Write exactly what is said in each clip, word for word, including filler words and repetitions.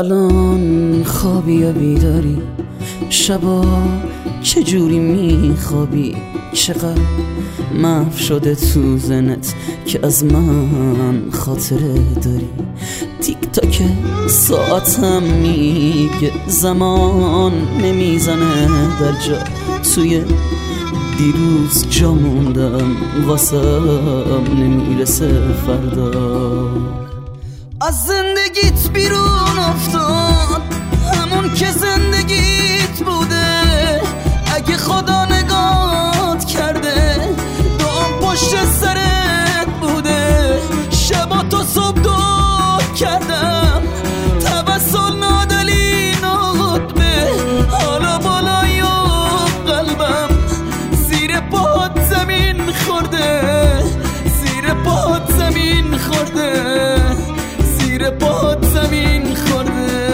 الان خوابی یا بیداری؟ شبا چجوری میخوابی؟ چقدر محو شده تو زنت که از من خاطره داری؟ تیک تاک ساعتم میگه زمان نمیزنه در جا، توی دیروز جا موندم واسم نمیرسه فردا. از زندگیت بیرون افتاد همون که زندگیت بوده، اگه خدا نگات کرده دام پشت سرت بوده. شبا تو صبح دعا کردم توسل نادلی نقطبه، حالا بالای قلبم زیر پاهات زمین خورده، زیر پاهات زمین خورده، زیر پاهات زمین خورده.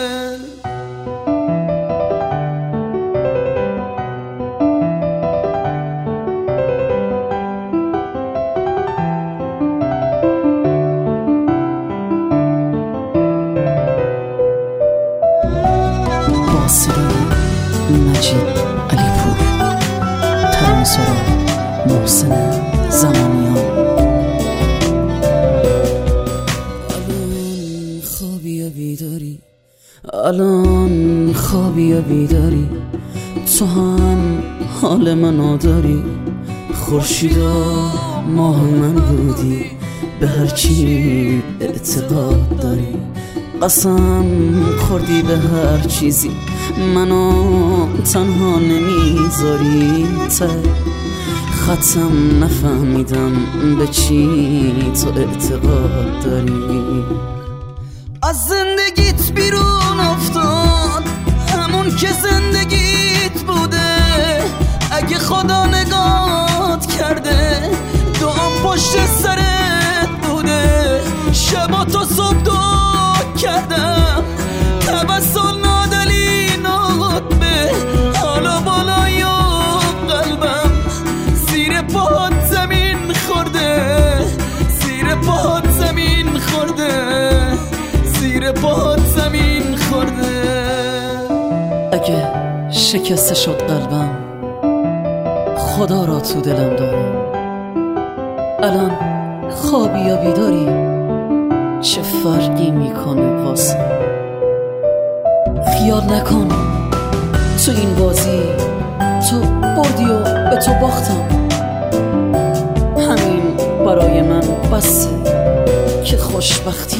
مجید علیپور، ترانه‌سرا محسن زمانیان. الان خوابی یا بیداری؟ الان خوابی یا بیداری؟ تو هم حال منو داری؟ خورشیدا ماه من بودی، به هر چی اعتقاد داری. قسم خوردی به هر چیزی، منو تنها نمیذاری. ته خطم نفهمیدم به چی تو اعتقاد داری. از زندگیت بیرون افتاد همون که زندگیت بوده، اگه خدا نگات کرده دعام پشت سرت بوده. شبا تو صبح دعا کردم توسل نادلی نقطبه، حالا بالای قلبم زیر پاهات زمین خورده، زیر پاهات زمین خورده، زیر پاهات زمین خورده. اگه شکسته شد قلبم خدا را تو دلم دارم. الان خوابی یا بیداری؟ چه فرقی میکنه واسه؟ خیال نکن تو این بازی تو بردی و به تو باختم، همین برای من بسه که خوشبختی